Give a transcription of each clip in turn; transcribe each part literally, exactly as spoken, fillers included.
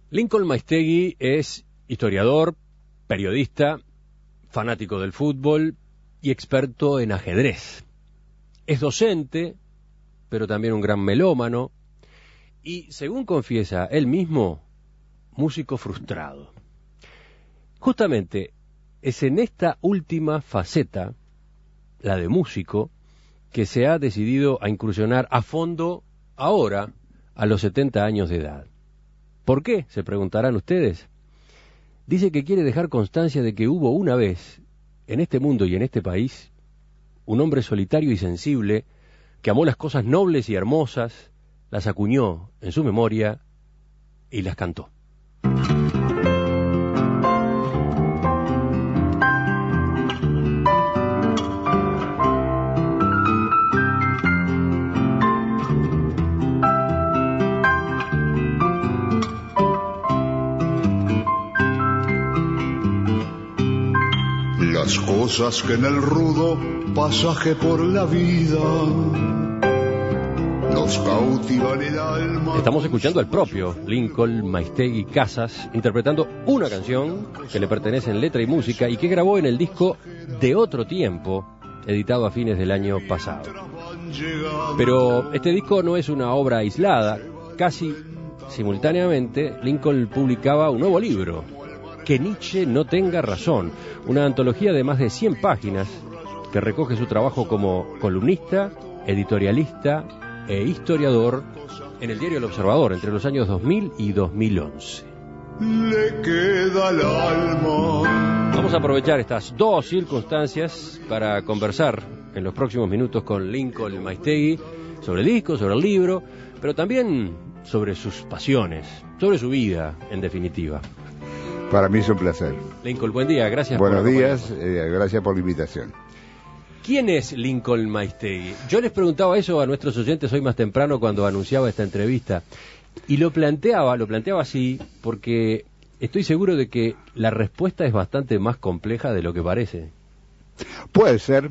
Lincoln Maistegui es historiador, periodista, fanático del fútbol y experto en ajedrez. Es docente, pero también un gran melómano y, según confiesa él mismo, músico frustrado. Justamente es en esta última faceta, la de músico, que se ha decidido a incursionar a fondo ahora, a los setenta años de edad. ¿Por qué?, se preguntarán ustedes. Dice que quiere dejar constancia de que hubo una vez, en este mundo y en este país, un hombre solitario y sensible que amó las cosas nobles y hermosas, las acuñó en su memoria y las cantó. Las cosas que en el rudo pasaje por la vida nos cautivan el alma. Estamos escuchando al propio Lincoln Maistegui Casas interpretando una canción que le pertenece en letra y música y que grabó en el disco De Otro Tiempo, editado a fines del año pasado. Pero este disco no es una obra aislada. Casi simultáneamente Lincoln publicaba un nuevo libro, Que Nietzsche no tenga razón, una antología de más de cien páginas que recoge su trabajo como columnista, editorialista e historiador en el diario El Observador entre los años dos mil y dos mil once. Le queda el alma. Vamos a aprovechar estas dos circunstancias para conversar en los próximos minutos con Lincoln Maistegui sobre el disco, sobre el libro, pero también sobre sus pasiones, sobre su vida, en definitiva. Para mí es un placer. Lincoln, buen día, gracias. Buenos por días, eh, gracias por la invitación. ¿Quién es Lincoln Maistegui? Yo les preguntaba eso a nuestros oyentes hoy más temprano cuando anunciaba esta entrevista, y lo planteaba, lo planteaba así, porque estoy seguro de que la respuesta es bastante más compleja de lo que parece. Puede ser.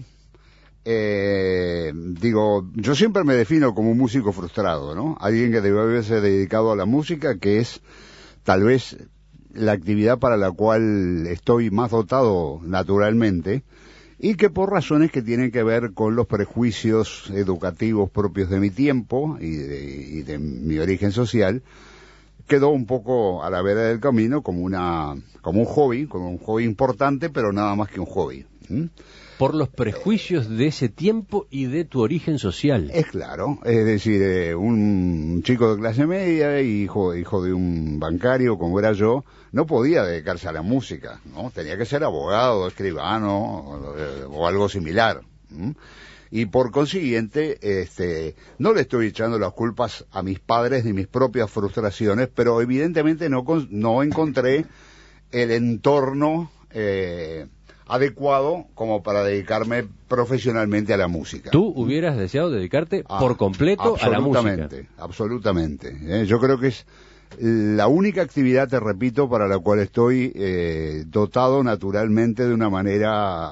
Eh, digo, yo siempre me defino como un músico frustrado, ¿no? Alguien que debe haberse dedicado a la música, que es tal vez la actividad para la cual estoy más dotado naturalmente, y que por razones que tienen que ver con los prejuicios educativos propios de mi tiempo y de, y de mi origen social, quedó un poco a la vera del camino como una como un hobby, como un hobby importante, pero nada más que un hobby. ¿Mm? Por los prejuicios de ese tiempo y de tu origen social. Es claro, es decir, eh, un chico de clase media, hijo, hijo de un bancario como era yo, no podía dedicarse a la música, ¿no? Tenía que ser abogado, escribano o, o algo similar. ¿Mm? Y por consiguiente, este, no le estoy echando las culpas a mis padres ni mis propias frustraciones, pero evidentemente no, no encontré el entorno eh, adecuado como para dedicarme profesionalmente a la música. ¿Tú hubieras deseado dedicarte ah, por completo a la música? Absolutamente, absolutamente. Eh, yo creo que es la única actividad, te repito, para la cual estoy eh, dotado naturalmente de una manera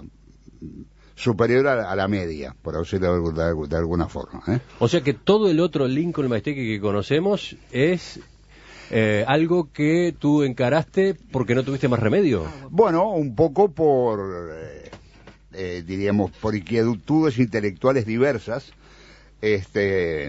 superior a, a la media, por decirlo de, de, de alguna forma. ¿eh? O sea que todo el otro Lincoln Maistegui que conocemos es Eh, algo que tú encaraste porque no tuviste más remedio. Bueno, un poco por, eh, eh, diríamos, por inquietudes intelectuales diversas, este,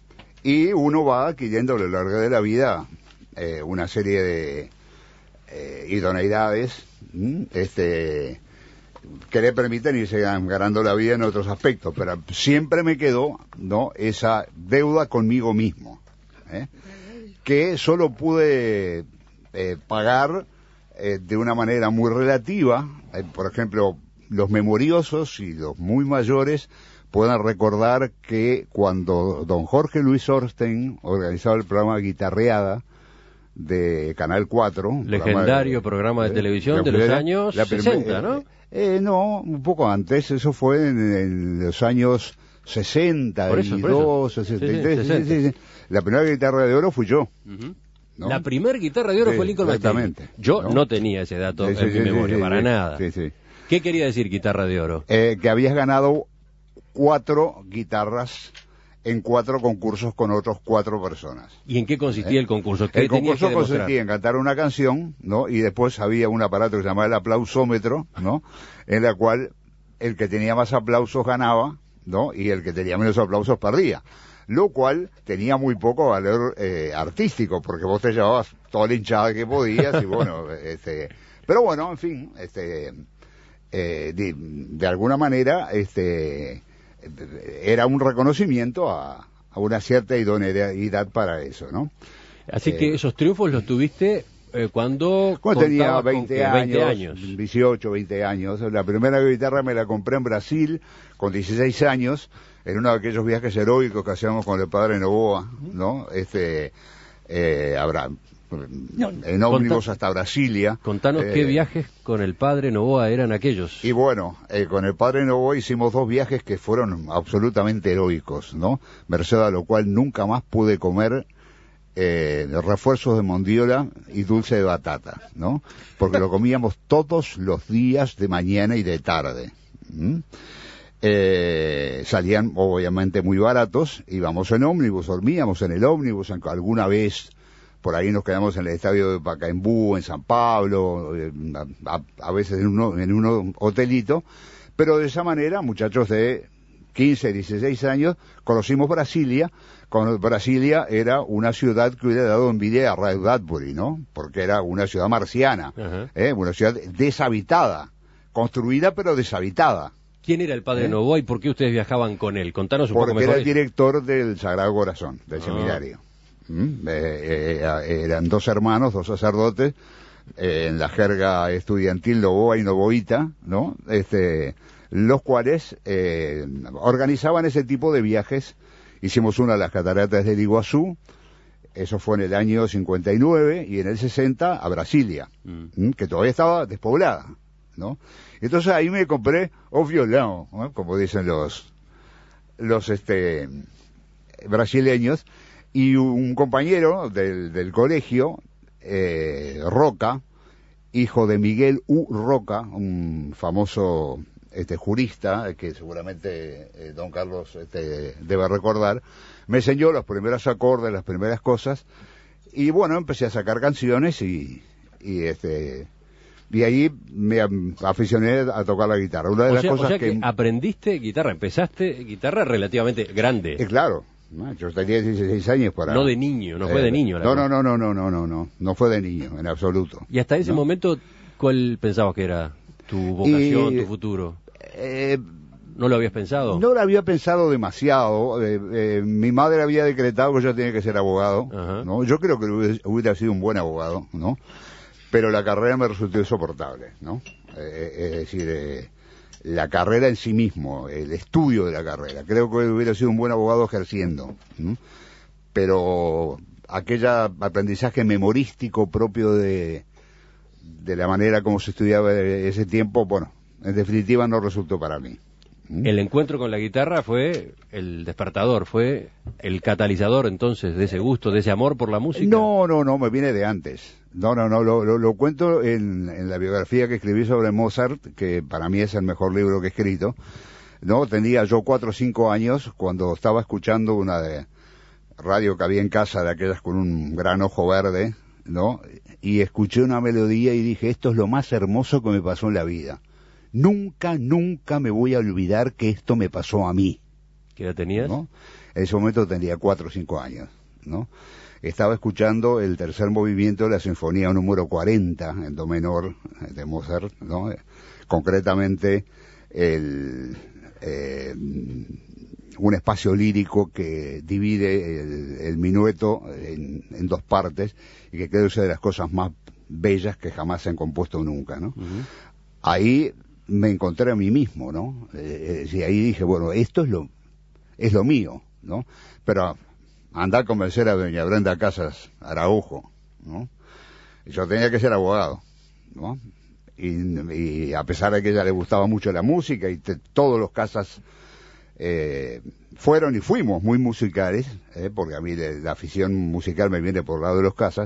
y uno va adquiriendo a lo largo de la vida eh, una serie de eh, idoneidades, ¿m? este, que le permiten irse ganando la vida en otros aspectos, pero siempre me quedó, ¿no?, esa deuda conmigo mismo, ¿eh? que solo pude eh, pagar eh, de una manera muy relativa. Eh, por ejemplo, los memoriosos y los muy mayores puedan recordar que cuando don Jorge Luis Orstein organizaba el programa Guitarreada de Canal cuatro, legendario programa de, programa de eh, televisión de los años la sesenta, ¿no? Eh, no, un poco antes, eso fue en, en los años sesenta y dos, sesenta y tres, sí, sí, sí. La primera guitarra de oro fui yo. Uh-huh. ¿No? La primera guitarra de oro sí, fue Lincoln Maistegui. Yo ¿no? no tenía ese dato sí, en sí, mi sí, memoria, sí, para sí, nada. Sí, sí. ¿Qué quería decir guitarra de oro? Eh, que habías ganado cuatro guitarras en cuatro concursos con otros cuatro personas. ¿Y en qué consistía ¿Eh? el concurso? ¿Qué El tenías concurso que demostrar? consistía en cantar una canción, ¿no? Y después había un aparato que se llamaba el aplausómetro, ¿no? En la cual el que tenía más aplausos ganaba, ¿no? Y el que tenía menos aplausos perdía. Lo cual tenía muy poco valor eh, artístico, porque vos te llevabas toda la hinchada que podías y bueno, este... Pero bueno, en fin, este... Eh, de, de alguna manera, este... era un reconocimiento a, a una cierta idoneidad para eso, ¿no? Así eh, que esos triunfos los tuviste eh, cuando, cuando tenía contabas con veinte que años, veinte años, dieciocho, veinte años. La primera guitarra me la compré en Brasil con dieciséis años, en uno de aquellos viajes heroicos que hacíamos con el padre Novoa, ¿no? Este, eh, habrá, en ómnibus hasta Brasilia. Contanos eh, qué viajes con el padre Novoa eran aquellos. Y bueno, eh, con el padre Novoa hicimos dos viajes que fueron absolutamente heroicos, ¿no? Merced a lo cual nunca más pude comer eh, refuerzos de mondiola y dulce de batata, ¿no? Porque lo comíamos todos los días de mañana y de tarde. ¿Mm? Eh, salían obviamente muy baratos, íbamos en ómnibus, dormíamos en el ómnibus, alguna vez por ahí nos quedamos en el estadio de Pacaembu, en San Pablo, eh, a, a veces en un en un hotelito, pero de esa manera, muchachos de quince, dieciséis años, conocimos Brasilia. Con Brasilia era una ciudad que hubiera dado envidia a Bradbury, ¿no? Porque era una ciudad marciana, Ajá. ¿eh? Una ciudad deshabitada, construida pero deshabitada. ¿Quién era el padre ¿Eh? Novoa y por qué ustedes viajaban con él? Contanos un Porque poco mejor. era el director del Sagrado Corazón, del Ah. seminario. ¿Mm? Eh, eh, eran dos hermanos, dos sacerdotes, eh, en la jerga estudiantil Novoa y Novoita, ¿no? Este, los cuales eh, organizaban ese tipo de viajes. Hicimos una a las cataratas del Iguazú, eso fue en el año cincuenta y nueve, y en el sesenta a Brasilia, Mm. ¿Mm? que todavía estaba despoblada, ¿no? Entonces ahí me compré o violão, ¿no? Como dicen los los este brasileños, y un compañero del, del colegio, eh, Roca, hijo de Miguel U. Roca, un famoso este jurista que seguramente eh, don Carlos este, debe recordar, me enseñó los primeros acordes, las primeras cosas, y bueno, empecé a sacar canciones y, y este y ahí me aficioné a tocar la guitarra. Una de O las sea, cosas o sea que, que aprendiste guitarra, empezaste guitarra relativamente grande. Eh, claro, ¿no? Yo tenía dieciséis años para... No de niño, no fue de niño la No, cosa. no, no, no, no, no, no, no fue de niño, en absoluto. Y hasta ese ¿no? momento, ¿cuál pensabas que era tu vocación, Y, tu futuro? Eh, ¿No lo habías pensado? no lo había pensado demasiado. Eh, eh, mi madre había decretado que yo tenía que ser abogado, Ajá. ¿no? Yo creo que hubiera, hubiera sido un buen abogado, ¿no? Pero la carrera me resultó insoportable, ¿no? Eh, es decir, eh, la carrera en sí mismo, el estudio de la carrera. Creo que hubiera sido un buen abogado ejerciendo, ¿no? Pero aquel aprendizaje memorístico propio de, de la manera como se estudiaba ese tiempo, bueno, en definitiva no resultó para mí. ¿Mm? El encuentro con la guitarra fue el despertador, fue el catalizador entonces de ese gusto, de ese amor por la música. No, no, no, me viene de antes. No, no, no, lo, lo, lo cuento en, en la biografía que escribí sobre Mozart, que para mí es el mejor libro que he escrito. No, tenía yo cuatro o cinco años cuando estaba escuchando una de radio que había en casa, de aquellas con un gran ojo verde, ¿no? Y escuché una melodía y dije, esto es lo más hermoso que me pasó en la vida. Nunca, nunca me voy a olvidar que esto me pasó a mí. ¿Qué edad tenías? ¿No? En ese momento tenía cuatro o cinco años, ¿no? Estaba escuchando el tercer movimiento de la Sinfonía número cuarenta, en do menor, de Mozart, ¿no? Concretamente, el, eh, un espacio lírico que divide el, el minueto en, en dos partes, y que creo que es una de las cosas más bellas que jamás se han compuesto nunca, ¿no? Uh-huh. Ahí me encontré a mí mismo, ¿no? Eh, y ahí dije, bueno, esto es lo, es lo mío, ¿no? Pero andar a convencer a doña Brenda Casas Araujo, ¿no? Yo tenía que ser abogado, ¿no? Y, y a pesar de que a ella le gustaba mucho la música y te, todos los Casas eh, fueron y fuimos muy musicales, eh, porque a mí la, la afición musical me viene por el lado de los Casas,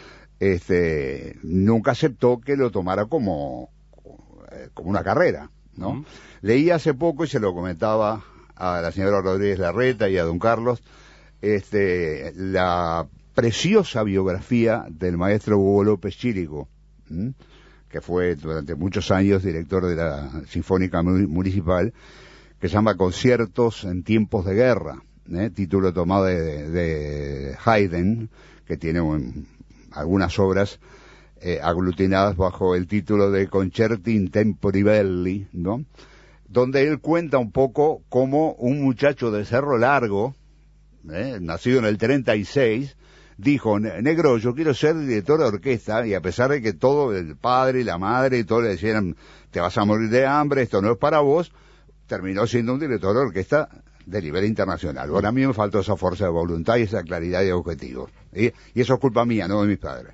este, nunca aceptó que lo tomara como, como una carrera, ¿no? Uh-huh. Leí hace poco y se lo comentaba a la señora Rodríguez Larreta y a don Carlos, este, la preciosa biografía del maestro Hugo López Chirico, ¿m? que fue durante muchos años director de la Sinfónica Municipal, que se llama Conciertos en tiempos de guerra, ¿eh? título tomado de, de Haydn, que tiene un, algunas obras eh, aglutinadas bajo el título de Concerti in Tempori Belli, ¿no? Donde él cuenta un poco cómo un muchacho de Cerro Largo, ¿eh? nacido en el treinta y seis, dijo, negro, yo quiero ser director de orquesta, y a pesar de que todo, el padre y la madre y todo le decían, te vas a morir de hambre, esto no es para vos, terminó siendo un director de orquesta de nivel internacional. Bueno, a mí me faltó esa fuerza de voluntad y esa claridad de objetivos. ¿Sí? Y eso es culpa mía, no de mis padres.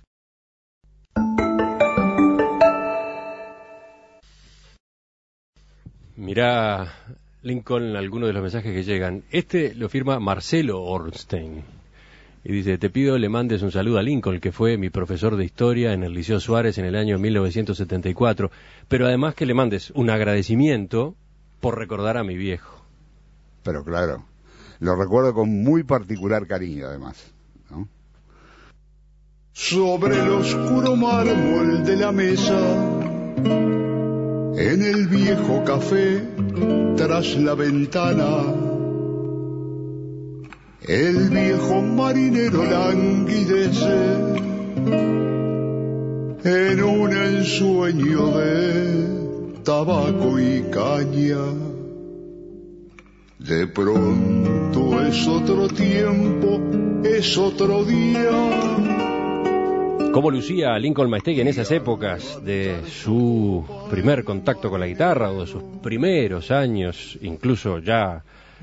Mirá, Lincoln, algunos de los mensajes que llegan. Este lo firma Marcelo Ornstein. Y dice, te pido le mandes un saludo a Lincoln, que fue mi profesor de historia en el Liceo Suárez en el año mil novecientos setenta y cuatro. Pero además que le mandes un agradecimiento por recordar a mi viejo. Pero claro, lo recuerdo con muy particular cariño además, ¿no? Sobre el oscuro mármol de la mesa, en el viejo café, tras la ventana, el viejo marinero languidece en un ensueño de tabaco y caña. De pronto es otro tiempo, es otro día. ¿Cómo lucía Lincoln Maestegui en esas épocas de su primer contacto con la guitarra o de sus primeros años, incluso ya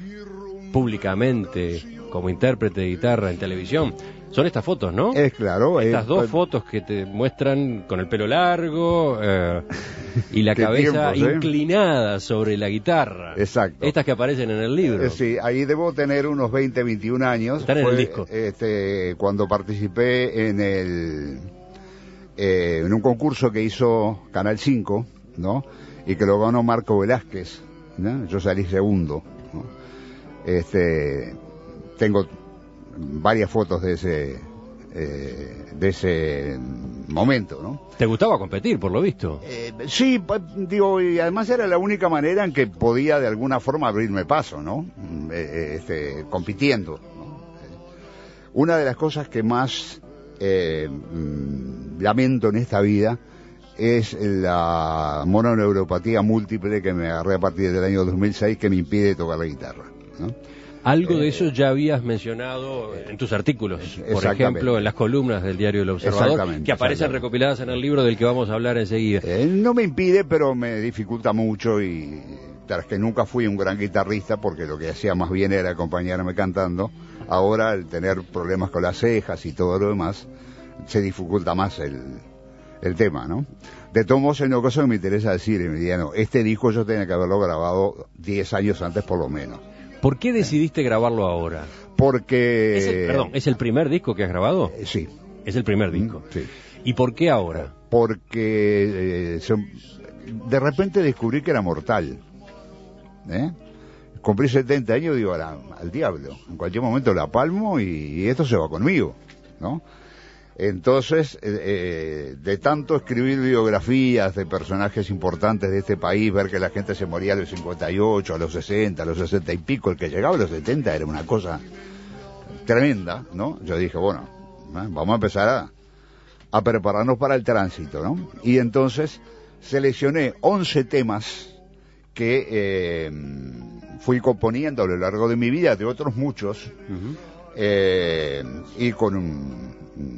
públicamente como intérprete de guitarra en televisión? Son estas fotos, ¿no? Es claro. Estas es, dos pues, fotos que te muestran con el pelo largo eh, y la cabeza tiempos, ¿eh? inclinada sobre la guitarra. Exacto. Estas que aparecen en el libro. Eh, sí, ahí debo tener unos veinte, veintiún años. Están en Fue, el disco. Este, cuando participé en el eh, en un concurso que hizo Canal cinco, ¿no? Y que lo ganó Marco Velázquez, ¿no? Yo salí segundo, ¿no? Este, tengo varias fotos de ese eh, de ese momento, ¿no? ¿Te gustaba competir, por lo visto? Eh, sí, digo, y además era la única manera en que podía de alguna forma abrirme paso, ¿no? Eh, este, compitiendo, ¿no? Una de las cosas que más eh, lamento en esta vida es la mononeuropatía múltiple que me agarré a partir del año dos mil seis, que me impide tocar la guitarra, ¿no? Algo de Eh, eso ya habías mencionado en tus artículos, por ejemplo, en las columnas del diario El Observador, que aparecen recopiladas en el libro del que vamos a hablar enseguida. Eh, no me impide, pero me dificulta mucho, y tras que nunca fui un gran guitarrista, porque lo que hacía más bien era acompañarme cantando, ahora al tener problemas con las cejas y todo lo demás, se dificulta más el, el tema, ¿no? De todos modos, hay una cosa que me interesa decir, Emiliano, este disco yo tenía que haberlo grabado diez años antes por lo menos. ¿Por qué decidiste grabarlo ahora? Porque... ¿Es el, perdón, ¿es el primer disco que has grabado? Eh, sí. Es el primer disco. Sí. ¿Y por qué ahora? Porque eh, se, de repente descubrí que era mortal. ¿Eh? Cumplí setenta años y digo, al, al diablo, en cualquier momento la palmo y, y esto se va conmigo, ¿no? Entonces, eh, eh, de tanto escribir biografías de personajes importantes de este país, ver que la gente se moría a los cincuenta y ocho, a los sesenta, a los sesenta y pico, el que llegaba a los setenta era una cosa tremenda, ¿no? Yo dije, bueno, ¿eh? vamos a empezar a, a prepararnos para el tránsito, ¿no? Y entonces seleccioné once temas que eh, fui componiendo a lo largo de mi vida, de otros muchos, uh-huh. eh, y con un...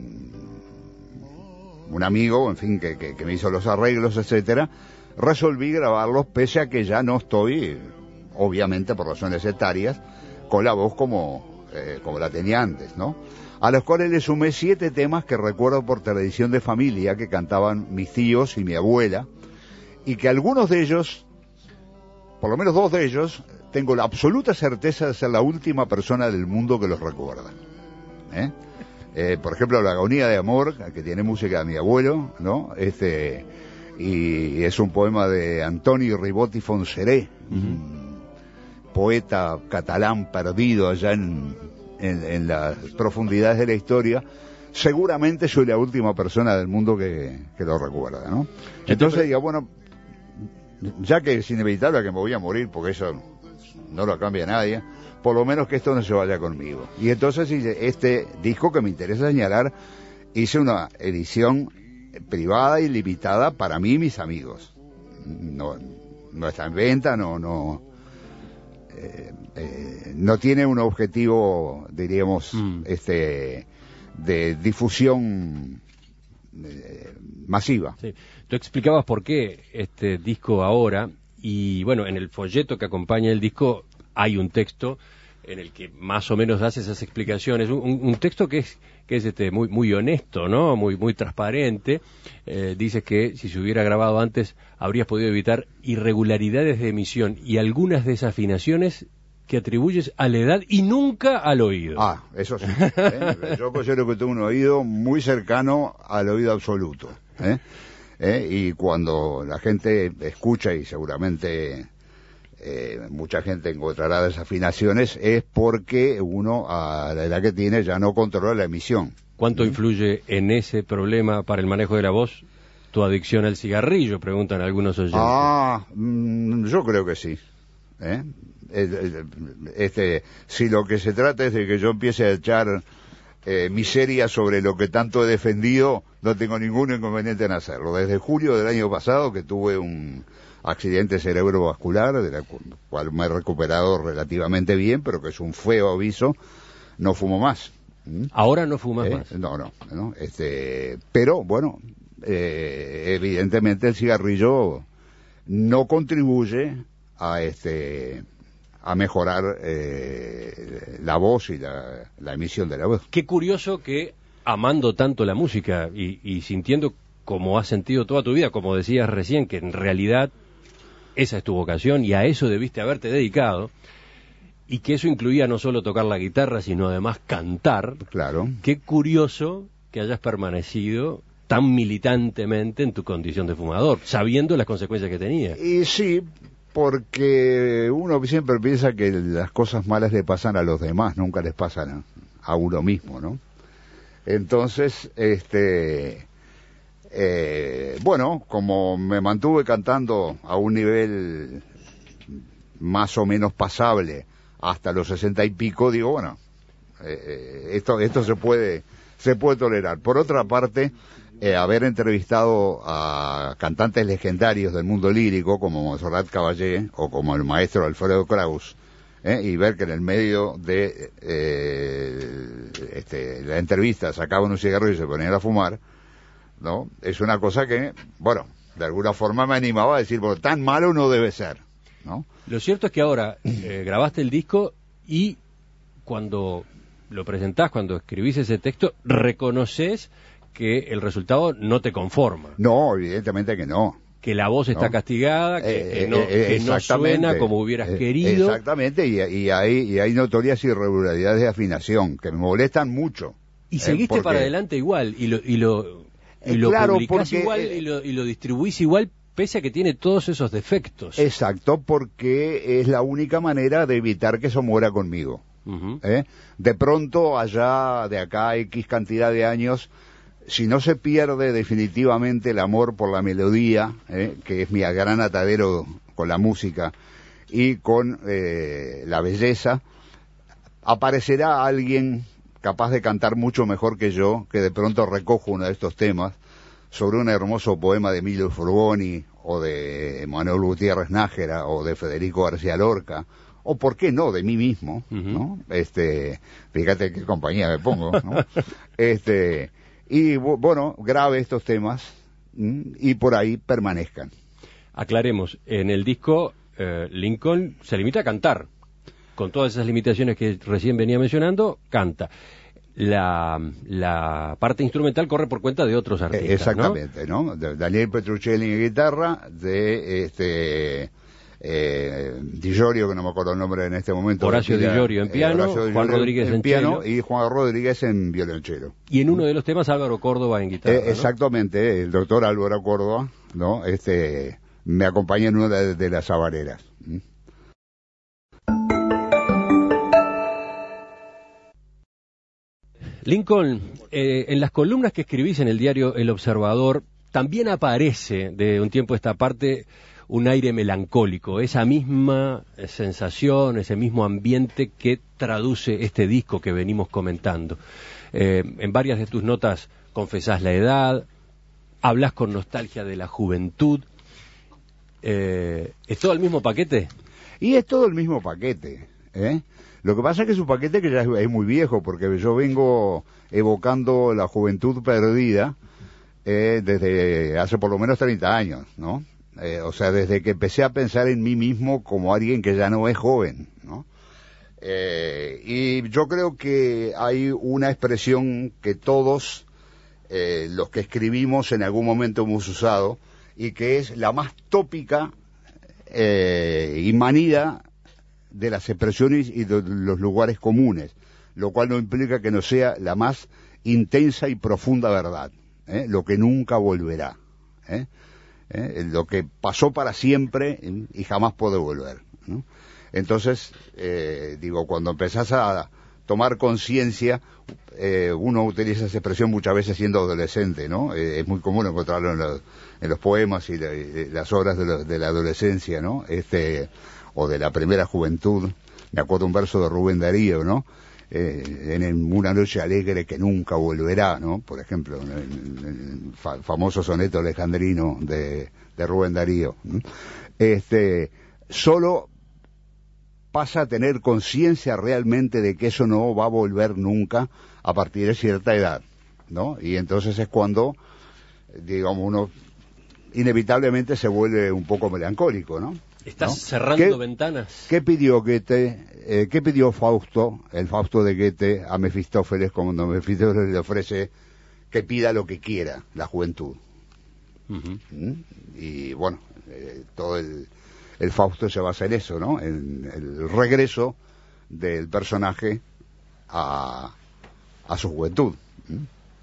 un amigo, en fin, que, que, que me hizo los arreglos, etcétera, resolví grabarlos pese a que ya no estoy, obviamente por razones etarias, con la voz como, eh, como la tenía antes, ¿no? A los cuales le sumé siete temas que recuerdo por tradición de familia, que cantaban mis tíos y mi abuela, y que algunos de ellos, por lo menos dos de ellos, tengo la absoluta certeza de ser la última persona del mundo que los recuerda, ¿eh? Eh, por ejemplo, La agonía de amor, que tiene música de mi abuelo, ¿no? Este, y es un poema de Antonio Ribotti Fonseré, uh-huh. poeta catalán perdido allá en, en, en las profundidades de la historia, seguramente soy la última persona del mundo que, que lo recuerda, ¿no? Entonces digo, bueno, ya que es inevitable que me voy a morir, porque eso no lo cambia nadie, por lo menos que esto no se vaya conmigo. Y entonces hice este disco que me interesa señalar, hice una edición privada y limitada para mí y mis amigos. No, no está en venta, no, no, eh, eh, no tiene un objetivo, diríamos, mm. este, de difusión eh, masiva. Sí. Tú explicabas por qué este disco ahora, y bueno, en el folleto que acompaña el disco hay un texto en el que más o menos hace esas explicaciones, un, un texto que es que es este muy muy honesto, ¿no? Muy muy transparente. Eh, dices que si se hubiera grabado antes habrías podido evitar irregularidades de emisión y algunas desafinaciones que atribuyes a la edad y nunca al oído. Ah, eso sí. ¿eh? Yo considero que tengo un oído muy cercano al oído absoluto. ¿eh? ¿Eh? Y cuando la gente escucha, y seguramente eh, mucha gente encontrará desafinaciones, es porque uno a la edad que tiene ya no controla la emisión. ¿Cuánto ¿Mm? influye en ese problema para el manejo de la voz tu adicción al cigarrillo? Preguntan algunos oyentes. Ah, mmm, yo creo que sí. ¿eh? Este, si lo que se trata es de que yo empiece a echar eh, miseria sobre lo que tanto he defendido, no tengo ningún inconveniente en hacerlo. Desde julio del año pasado, que tuve un accidente cerebrovascular, de la cual me he recuperado relativamente bien, pero que es un feo aviso, no fumo más. ¿Mm? Ahora no fumas ¿Eh? más. No, no, no. Este, pero bueno, eh, evidentemente el cigarrillo no contribuye a este a mejorar eh, la voz y la, la emisión de la voz. Qué curioso que, amando tanto la música y, y sintiendo como has sentido toda tu vida, como decías recién, que en realidad esa es tu vocación y a eso debiste haberte dedicado, y que eso incluía no solo tocar la guitarra, sino además cantar. Claro. Qué curioso que hayas permanecido tan militantemente en tu condición de fumador, sabiendo las consecuencias que tenía. Y sí, porque uno siempre piensa que las cosas malas le pasan a los demás, nunca les pasan a, a uno mismo, ¿no? Entonces, este, eh, bueno, como me mantuve cantando a un nivel más o menos pasable hasta los sesenta y pico, digo, bueno, eh, esto esto se puede se puede tolerar. Por otra parte, eh, haber entrevistado a cantantes legendarios del mundo lírico como Montserrat Caballé o como el maestro Alfredo Kraus, ¿eh? y ver que en el medio de eh, este, la entrevista sacaban un cigarro y se ponían a fumar, ¿no? Es una cosa que, bueno, de alguna forma me animaba a decir, bueno, tan malo no debe ser, ¿no? Lo cierto es que ahora eh, grabaste el disco y cuando lo presentás, cuando escribís ese texto, reconoces que el resultado no te conforma. No, evidentemente que no. Que la voz está no. castigada, que, eh, que, no, eh, que no suena como hubieras eh, querido. Exactamente, y, y, hay, y hay notorias irregularidades de afinación que me molestan mucho. Y seguiste eh, porque... para adelante igual, y lo, y lo, y lo claro, publicás porque, igual, y lo, y lo distribuís igual, pese a que tiene todos esos defectos. Exacto, porque es la única manera de evitar que eso muera conmigo. Uh-huh. ¿eh? De pronto, allá de acá a X cantidad de años, si no se pierde definitivamente el amor por la melodía, ¿eh? que es mi gran atadero con la música, y con eh, la belleza, aparecerá alguien capaz de cantar mucho mejor que yo, que de pronto recojo uno de estos temas, sobre un hermoso poema de Emilio Frugoni, o de Manuel Gutiérrez Nájera, o de Federico García Lorca, o por qué no, de mí mismo, uh-huh. ¿no? Este, fíjate qué compañía me pongo, ¿no? este, y bueno, grabe estos temas y por ahí permanezcan. Aclaremos, en el disco eh, Lincoln se limita a cantar, con todas esas limitaciones que recién venía mencionando, canta. La, la parte instrumental corre por cuenta de otros artistas, exactamente, ¿no? ¿no? De Daniel Petruccelli en guitarra, de este eh, Di Llorio, que no me acuerdo el nombre en este momento. Horacio Di Llorio en piano, eh, Juan Rodríguez en, en piano y Juan Rodríguez en violonchelo. Y en uno de los temas Álvaro Córdoba en guitarra. Eh, exactamente, ¿no? El doctor Álvaro Córdoba, ¿no? Este me acompaña en una de, de las habaneras. ¿Mm? Lincoln, eh, en las columnas que escribís en el diario El Observador, también aparece de un tiempo a esta parte un aire melancólico, esa misma sensación, ese mismo ambiente que traduce este disco que venimos comentando. Eh, en varias de tus notas confesás la edad, hablas con nostalgia de la juventud. Eh, ¿Es todo el mismo paquete? Y es todo el mismo paquete, ¿eh? Lo que pasa es que es un paquete que ya es, es muy viejo, porque yo vengo evocando la juventud perdida eh, desde hace por lo menos treinta años, ¿no? Eh, o sea, desde que empecé a pensar en mí mismo como alguien que ya no es joven, ¿no? Eh, y yo creo que hay una expresión que todos eh, los que escribimos en algún momento hemos usado, y que es la más tópica eh, y manida de las expresiones y de los lugares comunes, lo cual no implica que no sea la más intensa y profunda verdad, ¿eh? Lo que nunca volverá, ¿eh? ¿Eh? Lo que pasó para siempre y jamás puede volver, ¿no? Entonces, eh, digo, cuando empezás a tomar conciencia, eh, uno utiliza esa expresión muchas veces siendo adolescente, ¿no? Eh, es muy común encontrarlo en los, en los poemas y, la, y las obras de, lo, de la adolescencia, ¿no? Este, o de la primera juventud. Me acuerdo un verso de Rubén Darío, ¿no? Eh, en una noche alegre que nunca volverá, ¿no? Por ejemplo, en el fa famoso soneto alejandrino de, de Rubén Darío, ¿no? Este, solo pasa a tener conciencia realmente de que eso no va a volver nunca a partir de cierta edad, ¿no? Y entonces es cuando, digamos, uno inevitablemente se vuelve un poco melancólico, ¿no? ¿Estás ¿no? cerrando ¿Qué, ventanas? ¿Qué pidió Goethe, eh, qué pidió Fausto, el Fausto de Goethe, a Mefistófeles cuando Mefistófeles le ofrece que pida lo que quiera, la juventud? Uh-huh. ¿Mm? Y bueno, eh, todo el, el Fausto se basa en eso, ¿no? En el regreso del personaje a, a su juventud. ¿Mm?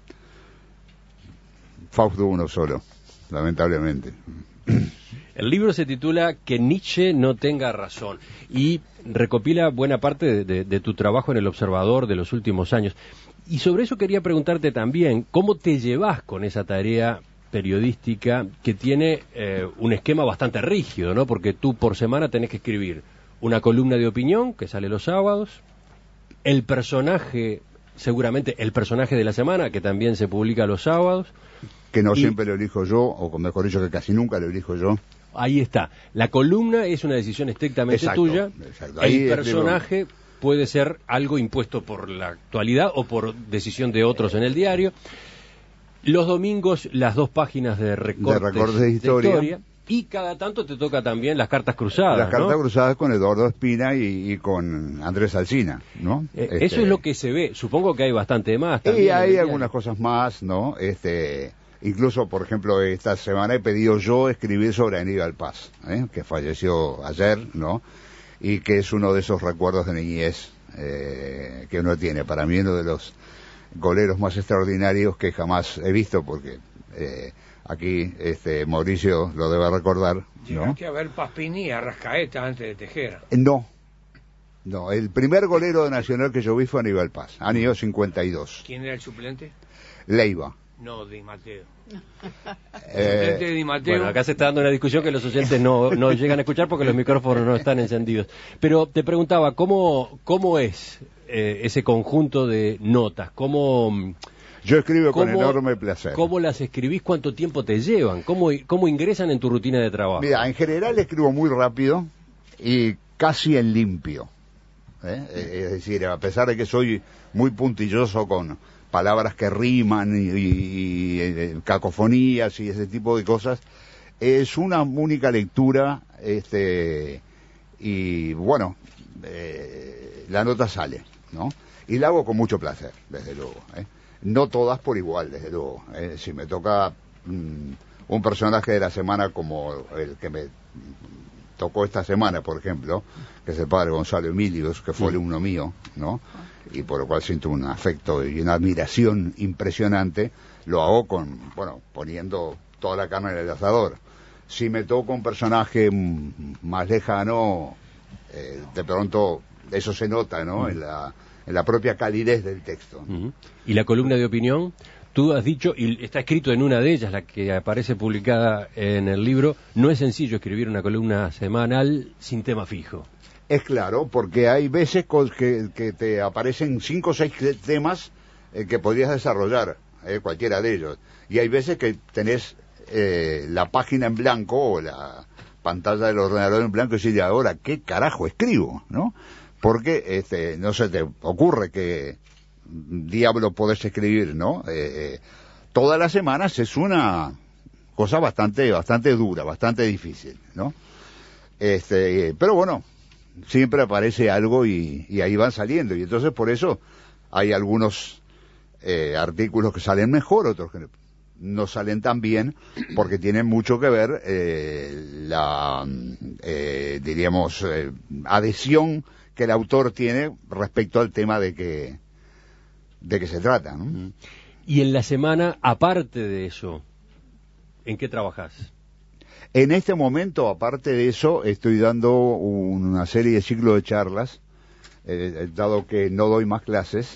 Fausto uno solo, lamentablemente. El libro se titula Que Nietzsche no tenga razón y recopila buena parte de, de, de tu trabajo en El Observador de los últimos años. Y sobre eso quería preguntarte también, ¿cómo te llevas con esa tarea periodística que tiene eh, un esquema bastante rígido, ¿no? Porque tú por semana tenés que escribir una columna de opinión que sale los sábados, el personaje, seguramente el personaje de la semana, que también se publica los sábados. Que no y, siempre lo elijo yo, o mejor dicho, que casi nunca lo elijo yo. Ahí está. La columna es una decisión estrictamente exacto, tuya. Exacto. Ahí el personaje digo... puede ser algo impuesto por la actualidad o por decisión de otros en el diario. Los domingos, las dos páginas de recortes de, recortes de, historia. de historia. Y cada tanto te toca también las cartas cruzadas, Las cartas ¿no? cruzadas con Eduardo Espina y, y con Andrés Alsina, ¿no? Eh, este... Eso es lo que se ve. Supongo que hay bastante más. Y hay algunas cosas más, ¿no? Este, incluso, por ejemplo, esta semana he pedido yo escribir sobre Aníbal Paz, ¿eh? Que falleció ayer, ¿no? Y que es uno de esos recuerdos de niñez eh, que uno tiene. Para mí, uno de los goleros más extraordinarios que jamás he visto, porque... Eh, aquí este Mauricio lo debe recordar, ¿no? Llegaste a ver Paspini y Arrascaeta antes de Tejera. No, no, el primer golero de Nacional que yo vi fue Aníbal Paz, año cincuenta y dos. ¿Quién era el suplente? Leiva. No, Di Mateo. Eh, de Di Mateo. Bueno, acá se está dando una discusión que los oyentes no, no llegan a escuchar porque los micrófonos no están encendidos. Pero te preguntaba, ¿cómo, cómo es eh, ese conjunto de notas? ¿Cómo... Yo escribo con ¿Cómo, enorme placer. ¿Cómo las escribís? ¿Cuánto tiempo te llevan? ¿Cómo, ¿Cómo ingresan en tu rutina de trabajo? Mira, en general escribo muy rápido y casi en limpio, ¿eh? Es decir, a pesar de que soy muy puntilloso con palabras que riman y, y, y, y cacofonías y ese tipo de cosas, es una única lectura, este y bueno, eh, la nota sale, ¿no? Y la hago con mucho placer, desde luego, ¿eh? No todas por igual, desde luego. Eh, si me toca mmm, un personaje de la semana como el que me tocó esta semana, por ejemplo, que es el padre Gonzalo Emilios, que fue alumno mío, ¿no? Y por lo cual siento un afecto y una admiración impresionante, lo hago con, bueno, poniendo toda la carne en el asador. Si me toca un personaje más lejano, eh, de pronto eso se nota, ¿no? En la en la propia calidez del texto. Uh-huh. ¿Y la columna de opinión? Tú has dicho, y está escrito en una de ellas, la que aparece publicada en el libro, no es sencillo escribir una columna semanal sin tema fijo. Es claro, porque hay veces que, que te aparecen cinco o seis temas eh, que podrías desarrollar, eh, cualquiera de ellos. Y hay veces que tenés eh, la página en blanco o la pantalla del ordenador en blanco y decís, ahora, ¿qué carajo escribo? ¿No? Porque este, no se te ocurre que diablo podés escribir, ¿no? Eh, eh, todas las semanas es una cosa bastante, bastante dura, bastante difícil, ¿no? Este, eh, pero bueno, siempre aparece algo y, y ahí van saliendo, y entonces por eso hay algunos eh, artículos que salen mejor, otros que no salen tan bien, porque tienen mucho que ver eh, la, eh, diríamos, eh, adhesión que el autor tiene respecto al tema de que de que se trata, ¿no? Y en la semana, aparte de eso, ¿en qué trabajas? En este momento, aparte de eso, estoy dando una serie de ciclos de charlas, eh, dado que no doy más clases,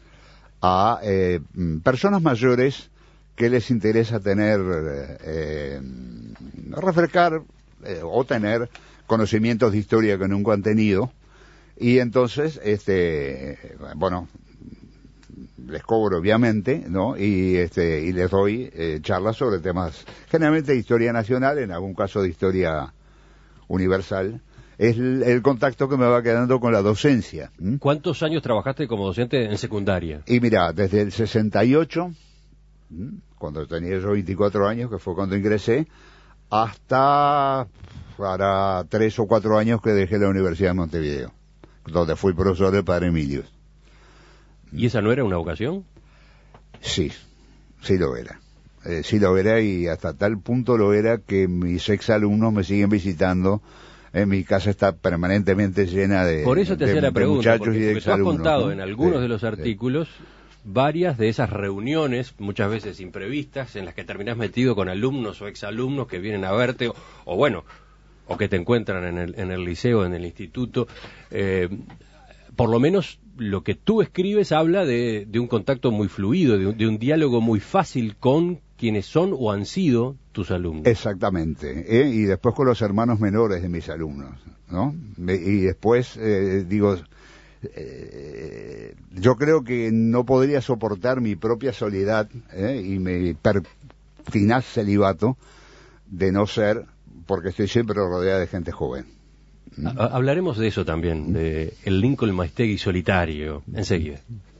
a eh, personas mayores que les interesa tener, eh, refrescar eh, o tener conocimientos de historia que nunca han tenido, y entonces, este, bueno, les cobro obviamente, ¿no? Y este y les doy eh, charlas sobre temas generalmente de historia nacional, en algún caso de historia universal. Es el, el contacto que me va quedando con la docencia. ¿Mm? ¿Cuántos años trabajaste como docente en secundaria? Y mira, desde el sesenta y ocho, ¿m? Cuando tenía yo veinticuatro años, que fue cuando ingresé, hasta para tres o cuatro años que dejé la Universidad de Montevideo, donde fui profesor de Padre Emilio. ¿Y esa no era una vocación? Sí, sí lo era. Eh, sí lo era, y hasta tal punto lo era que mis exalumnos me siguen visitando. En mi casa está permanentemente llena de, Por eso te de, hacía la de pregunta, muchachos porque, y de porque tú has exalumnos, contado ¿no? en algunos Sí, de los artículos sí. varias de esas reuniones, muchas veces imprevistas, en las que terminás metido con alumnos o exalumnos que vienen a verte, o, o bueno, o que te encuentran en el, en el liceo, en el instituto. Eh, por lo menos lo que tú escribes habla de, de un contacto muy fluido, de un, de un diálogo muy fácil con quienes son o han sido tus alumnos. Exactamente, ¿eh? Y después con los hermanos menores de mis alumnos, ¿no? Y después, eh, digo, eh, yo creo que no podría soportar mi propia soledad, ¿eh? Y mi pertinaz celibato de no ser, porque estoy siempre rodeado de gente joven. ¿Mm? Hablaremos de eso también, de el Lincoln Maestegui solitario, enseguida.